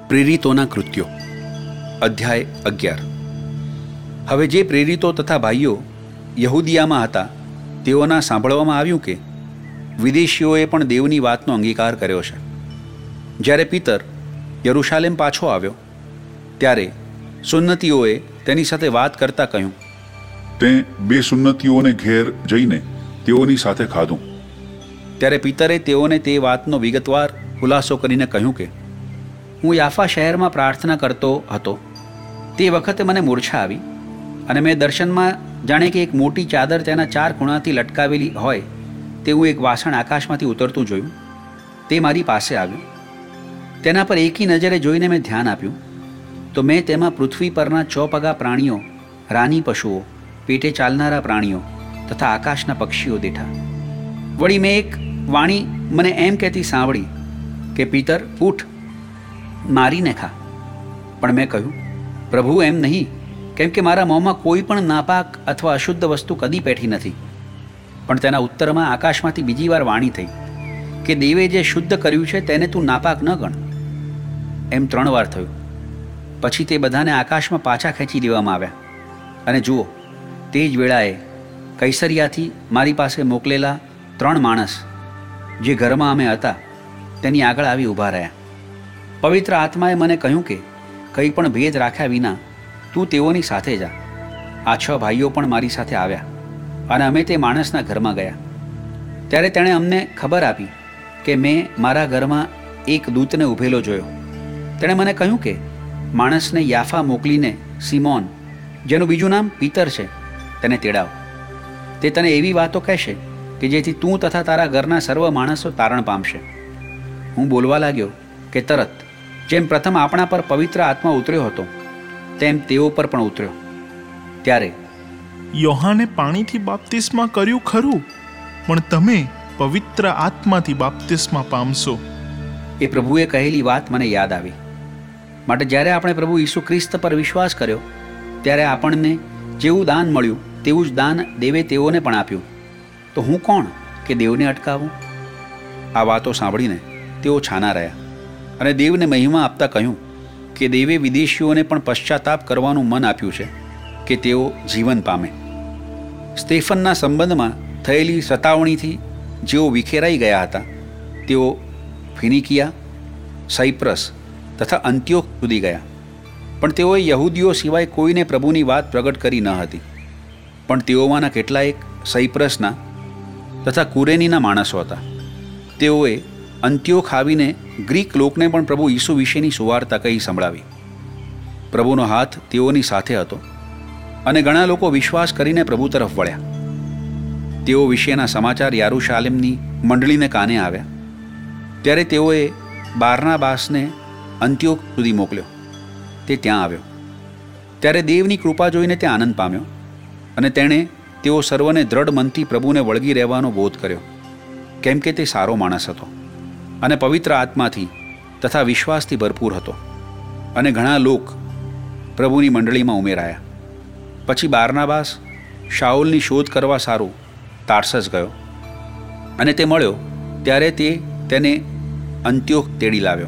પ્રેરિતોના કૃત્યો અધ્યાય 11. હવે જે પ્રેરિતો તથા ભાઈઓ યહૂદિયામાં હતા તેઓના સાંભળવામાં આવ્યું કે વિદેશીઓએ પણ દેવની વાતનો અંગીકાર કર્યો છે. જ્યારે પિતર યરૂશાલેમ પાછો આવ્યો ત્યારે સુન્નતીઓએ તેની સાથે વાત કરતાં કહ્યું, તે 2 સુન્નતીઓને ઘેર જઈને તેઓની સાથે ખાધું. ત્યારે પિતરે તેઓને તે વાતનો વિગતવાર ખુલાસો કરીને કહ્યું કે હું યાફા શહેરમાં પ્રાર્થના કરતો હતો તે વખતે મને મૂર્છા આવી અને મેં દર્શનમાં જાણે કે એક મોટી ચાદર તેના 4 ખૂણાથી લટકાવેલી હોય તેવું એક વાસણ આકાશમાંથી ઉતરતું જોયું. તે મારી પાસે આવ્યું. તેના પર એકી નજરે જોઈને મેં ધ્યાન આપ્યું તો મેં તેમાં પૃથ્વી પરના 4 પગા પ્રાણીઓ, રાની પશુઓ, પેટે ચાલનારા પ્રાણીઓ તથા આકાશના પક્ષીઓ દેઠા. વળી મેં એક વાણી મને એમ કહેતી સાંભળી કે પિતર, ઉઠ, મારીને ખા. પણ મેં કહ્યું, પ્રભુ, એમ નહીં, કેમ કે મારા મોંમાં કોઈ પણ નાપાક અથવા અશુદ્ધ વસ્તુ કદી પેઠી નથી. પણ તેના ઉત્તરમાં આકાશમાંથી બીજી વાર વાણી થઈ કે દેવે જે શુદ્ધ કર્યું છે તેને તું નાપાક ન ગણ. એમ 3 વાર થયું. પછી તે બધાને આકાશમાં પાછા ખેંચી લેવામાં આવ્યા. અને જુઓ, તે જ વેળાએ કૈસરિયાથી મારી પાસે મોકલેલા 3 માણસ જે ઘરમાં અમે હતા તેની આગળ આવી ઊભા રહ્યા. પવિત્ર આત્માએ મને કહ્યું કે કંઈ પણ ભેદ રાખ્યા વિના તું તેઓની સાથે જા. આ 6 ભાઈઓ પણ મારી સાથે આવ્યા અને અમે તે માણસના ઘરમાં ગયા. ત્યારે તેણે અમને ખબર આપી કે મેં મારા ઘરમાં એક દૂતને ઊભેલો જોયો. તેણે મને કહ્યું કે માણસને યાફા મોકલીને સિમોન, જેનું બીજું નામ પિતર છે, તેને તેડાવ. તે તને એવી વાતો કહેશે કે જેથી તું તથા તારા ઘરના સર્વ માણસો તારણ પામશે. હું બોલવા લાગ્યો કે તરત જેમ પ્રથમ આપણા પર પવિત્ર આત્મા ઉતર્યો હતો તેમ તેઓ પર પણ ઉતર્યો. ત્યારે યોહાને પાણીથી બાપ્તિસ્મા કર્યું ખરું, પણ તમે પવિત્ર આત્માથી બાપ્તિસ્મા પામશો. એ પ્રભુએ કહેલી વાત મને યાદ આવી. માટે જ્યારે આપણે પ્રભુ ઈસુ ખ્રિસ્ત પર વિશ્વાસ કર્યો ત્યારે આપણને જેવું દાન મળ્યું તેવું જ દાન દેવે તેઓને પણ આપ્યું. તો હું કોણ કે દેવને અટકાવું? આ વાતો સાંભળીને તેઓ છાના રહ્યા અને દેવને મહિમા આપતા કહ્યું કે દેવે વિદેશીઓને પણ પશ્ચાતાપ કરવાનું મન આપ્યું છે કે તેઓ જીવન પામે. સ્ટેફનના સંબંધમાં થયેલી સતાવણીથી જેઓ વિખેરાઈ ગયા હતા તેઓ ફિનિકિયા, સાયપ્રસ તથા અંત્યોખ સુધી ગયા. પણ તેઓએ યહૂદીઓ સિવાય કોઈને પ્રભુની વાત પ્રગટ કરી ન હતી. પણ તેઓમાંના કેટલાક સાયપ્રસના તથા કુરેનીના માણસો હતા. તેઓએ અંત્યોખ આવીને ગ્રીક લોકને પણ પ્રભુ ઈસુ વિશેની સુવાર્તા કહી સંભળાવી. પ્રભુનો હાથ તેઓની સાથે હતો અને ઘણા લોકો વિશ્વાસ કરીને પ્રભુ તરફ વળ્યા. તેઓ વિશેના સમાચાર યરૂશાલેમની મંડળીને કાને આવ્યા. ત્યારે તેઓએ બારનાબાસને અંત્યોખ સુધી મોકલ્યો. તે ત્યાં આવ્યો. ત્યારે દેવની કૃપા જોઈને તે આનંદ પામ્યો અને તેણે તેઓ સર્વને દ્રઢ મનથી પ્રભુને વળગી રહેવાનો બોધ કર્યો, કેમ કે તે સારો માણસ હતો અને પવિત્ર આત્માથી તથા વિશ્વાસથી ભરપૂર હતો. અને ઘણા લોક પ્રભુની મંડળીમાં ઉમેરાયા. પછી બારનાબાસ શાઉલની શોધ કરવા સારું તાર્સસ ગયો અને તે મળ્યો ત્યારે તે તેને અંત્યોખ તેડી લાવ્યો.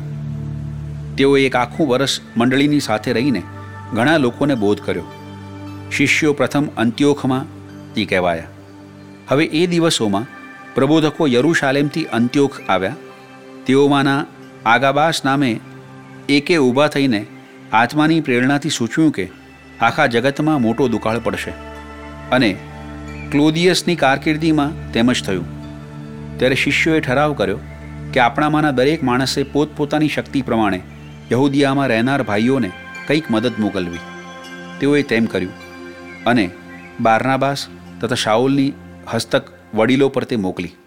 તેઓએ એક આખું વર્ષ મંડળીની સાથે રહીને ઘણા લોકોને બોધ કર્યો. શિષ્યો પ્રથમ અંત્યોખમાં તી કહેવાયા. હવે એ દિવસોમાં પ્રબોધકો યરૂશાલેમથી અંત્યોખ આવ્યા. તેઓમાંના આગાબાસ નામે એકે ઊભા થઈને આત્માની પ્રેરણાથી સૂચવ્યું કે આખા જગતમાં મોટો દુકાળ પડશે. અને ક્લોદિયસની કારકિર્દીમાં તેમ જ થયું. ત્યારે શિષ્યોએ ઠરાવ કર્યો કે આપણામાંના દરેક માણસે પોતપોતાની શક્તિ પ્રમાણે યહૂદિયામાં રહેનાર ભાઈઓને કંઈક મદદ મોકલવી. તેઓએ તેમ કર્યું અને બારનાબાસ તથા શાઉલની હસ્તક વડીલો પર તે મોકલી.